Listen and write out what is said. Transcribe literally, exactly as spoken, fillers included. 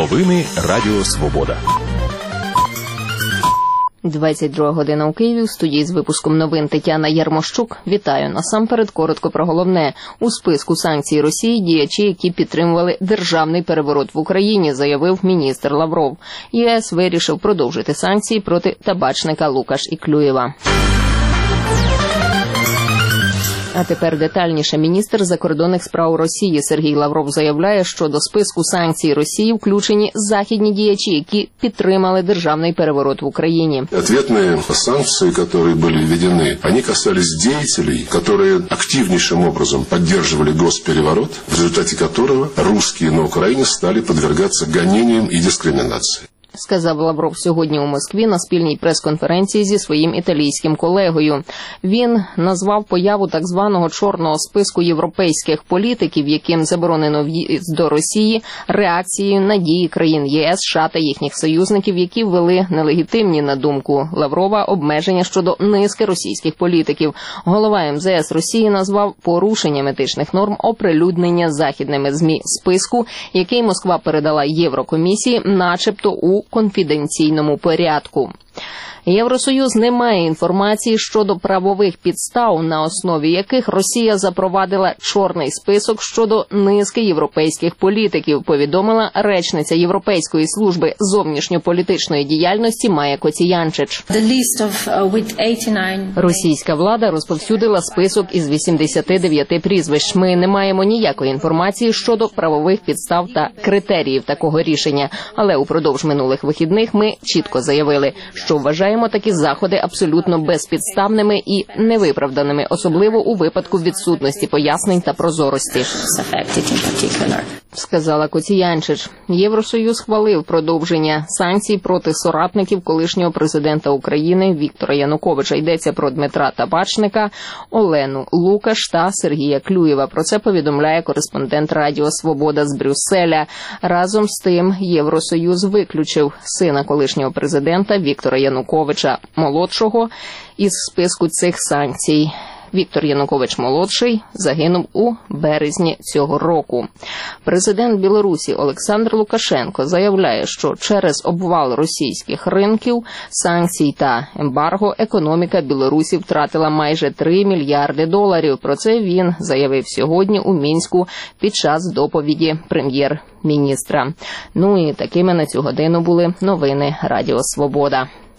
Новини Радіо Свобода. двадцять друга година у Києві. У студії з випуском новин Тетяна Ярмощук. Вітаю. Насамперед коротко про головне. У списку санкцій Росії діячі, які підтримували державний переворот в Україні, заявив міністр Лавров. ЄС вирішив продовжити санкції проти табачника Лукаш і Клюєва. А тепер детальніше. Міністр закордонних справ Росії Сергій Лавров заявляє, що до списку санкцій Росії включені західні діячі, які підтримали державний переворот в Україні. Ответные санкции, которые были введены, они касались деятелей, которые активнейшим образом поддерживали госпереворот, в результате которого русские на Украине стали подвергаться гонениям и дискриминации. Сказав Лавров сьогодні у Москві на спільній прес-конференції зі своїм італійським колегою. Він назвав появу так званого чорного списку європейських політиків, яким заборонено в'їзд до Росії, реакцією на дії країн ЄС, США та їхніх союзників, які ввели нелегітимні, на думку Лаврова, обмеження щодо низки російських політиків. Голова ем зе ес Росії назвав порушенням етичних норм оприлюднення західними ЗМІ списку, який Москва передала Єврокомісії, начебто у конфіденційному порядку. Євросоюз не має інформації щодо правових підстав, на основі яких Росія запровадила чорний список щодо низки європейських політиків, повідомила речниця Європейської служби зовнішньополітичної діяльності Майя Коціянчич. Російська влада розповсюдила список із вісімдесяти дев'яти прізвищ. Ми не маємо ніякої інформації щодо правових підстав та критеріїв такого рішення, але упродовж минулих вихідних ми чітко заявили, що вважаємо такі заходи абсолютно безпідставними і невиправданими, особливо у випадку відсутності пояснень та прозорості, сказала Коціянчич. Євросоюз схвалив продовження санкцій проти соратників колишнього президента України Віктора Януковича. Йдеться про Дмитра Табачника, Олену Лукаш та Сергія Клюєва. Про це повідомляє кореспондент Радіо Свобода з Брюсселя. Разом з тим, Євросоюз виключив сина колишнього президента Віктора Януковича молодшого із списку цих санкцій. Віктор Янукович-молодший загинув у березні цього року. Президент Білорусі Олександр Лукашенко заявляє, що через обвал російських ринків, санкцій та ембарго економіка Білорусі втратила майже три мільярди доларів. Про це він заявив сьогодні у Мінську під час доповіді прем'єр-міністра. Ну і такими на цю годину були новини Радіо Свобода.